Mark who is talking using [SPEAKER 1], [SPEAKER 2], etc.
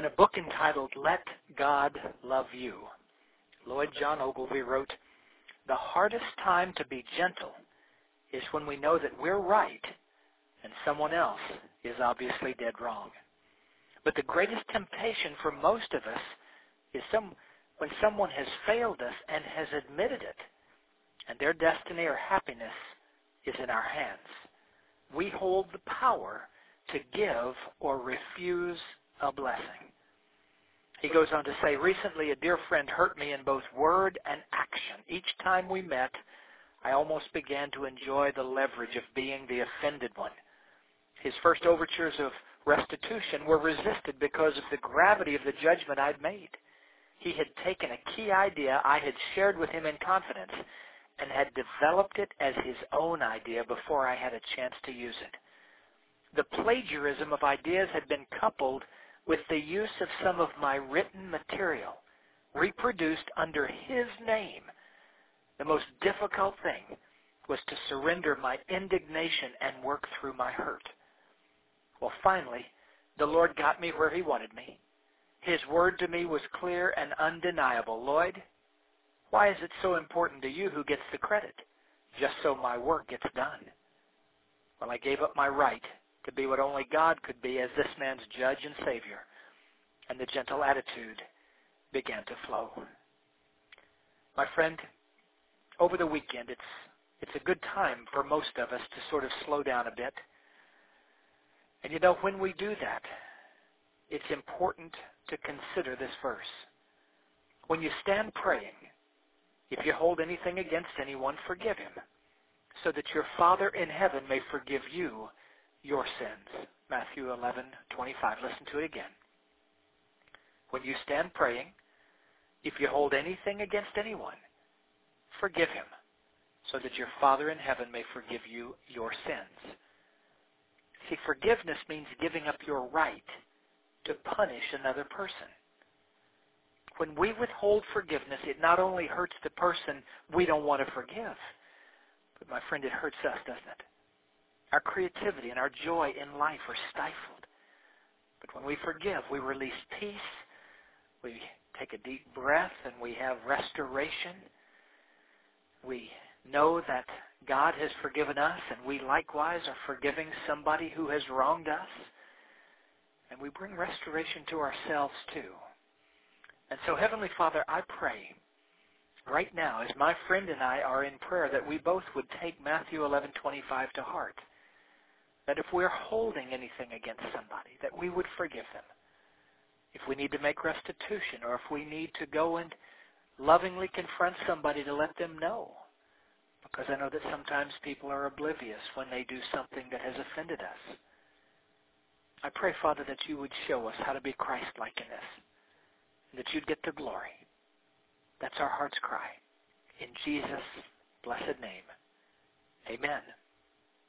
[SPEAKER 1] In a book entitled Let God Love You, Lloyd John Ogilvie wrote, "The hardest time to be gentle is when we know that we're right and someone else is obviously dead wrong. But the greatest temptation for most of us is when someone has failed us and has admitted it, and their destiny or happiness is in our hands. We hold the power to give or refuse a blessing." He goes on to say, "Recently a dear friend hurt me in both word and action. Each time we met, I almost began to enjoy the leverage of being the offended one. His first overtures of restitution were resisted because of the gravity of the judgment I'd made. He had taken a key idea I had shared with him in confidence and had developed it as his own idea before I had a chance to use it. The plagiarism of ideas had been coupled with the use of some of my written material, reproduced under his name. The most difficult thing was to surrender my indignation and work through my hurt. Well, finally, the Lord got me where he wanted me. His word to me was clear and undeniable. 'Lloyd, why is it so important to you who gets the credit? Just so my work gets done.' Well, I gave up my right to be what only God could be as this man's judge and Savior, and the gentle attitude began to flow." My friend, over the weekend, it's a good time for most of us to sort of slow down a bit. And you know, when we do that, it's important to consider this verse. When you stand praying, if you hold anything against anyone, forgive him, so that your Father in heaven may forgive you your sins. Matthew 11:25. Listen to it again. When you stand praying, if you hold anything against anyone, forgive him, so that your Father in heaven may forgive you your sins. See, forgiveness means giving up your right to punish another person. When we withhold forgiveness, it not only hurts the person we don't want to forgive, but my friend, it hurts us, doesn't it? Our creativity and our joy in life are stifled. But when we forgive, we release peace, we take a deep breath, and we have restoration. We know that God has forgiven us, and we likewise are forgiving somebody who has wronged us. And we bring restoration to ourselves too. And so, Heavenly Father, I pray right now, as my friend and I are in prayer, that we both would take Matthew 11:25 to heart. That if we're holding anything against somebody, that we would forgive them. If we need to make restitution, or if we need to go and lovingly confront somebody to let them know. Because I know that sometimes people are oblivious when they do something that has offended us. I pray, Father, that you would show us how to be Christ-like in this, and that you'd get the glory. That's our heart's cry. In Jesus' blessed name, amen.